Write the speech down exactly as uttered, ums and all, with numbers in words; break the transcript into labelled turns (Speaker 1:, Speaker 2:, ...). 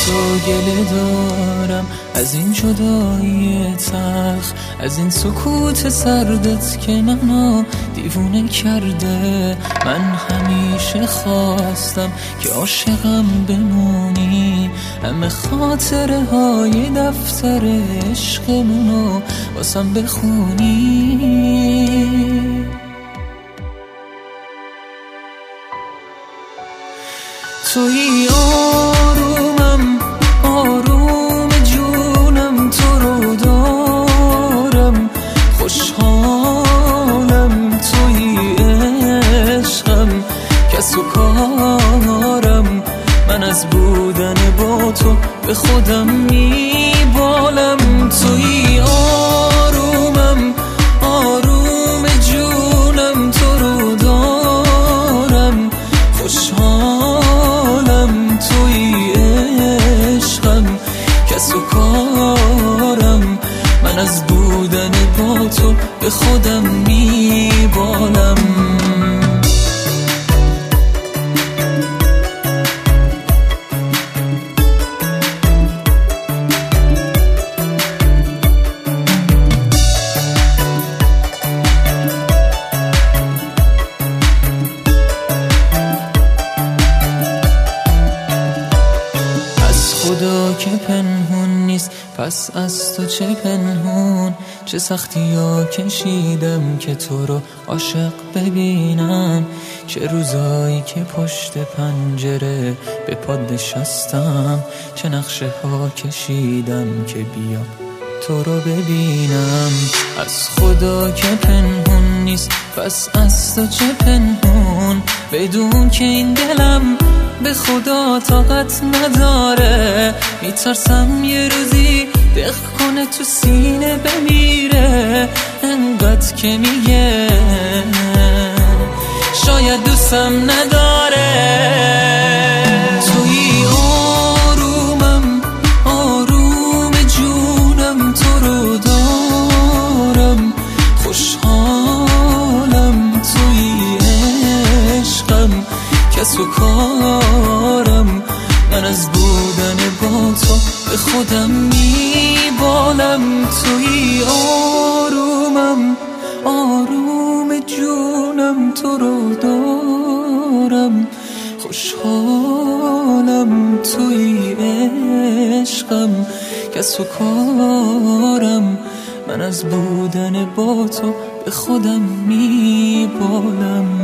Speaker 1: تو گله دارم، از این جدایی تلخ، از این سکوت سردت که منو دیوونه کرده. من همیشه خواستم که عاشقم بمونی، همه خاطره های دفتر عشقمونو واسم بخونی. توی آرومم، آروم جونم، تو رو دارم، خوشحالم توی عشقم، کس و کارم، من از بودن با تو به خودم میبالم. توی آرومم، آروم جونم، تو رو دارم، خوشحالم توی عشقم، کس و کارم، من از بودن با تو به خودم میبالم. خدا که پنهون نیست، پس از تو چه پنهون؟ چه سختی ها کشیدم که تو رو عاشق ببینم، چه روزایی که پشت پنجره به پاد نشستم، چه نقشه ها کشیدم که بیام تو رو ببینم. از خدا که پنهون نیست، پس از تو چه پنهون؟ بدون که این دلم به خدا طاقت نداره، میترسم یه روزی دق کنه تو سینه بمیره، انقدر که میگه شاید دوستم نداره. توی آرومم، آروم جونم، تو رو دارم، خوشحالم توی عشقم، کس و کارم، من از بودن با تو به خودم میبالم. توی آرومم، آروم جونم، تو رو دارم، خوشحالم توی عشقم، کس و کارم، من از بودن با تو به خودم میبالم.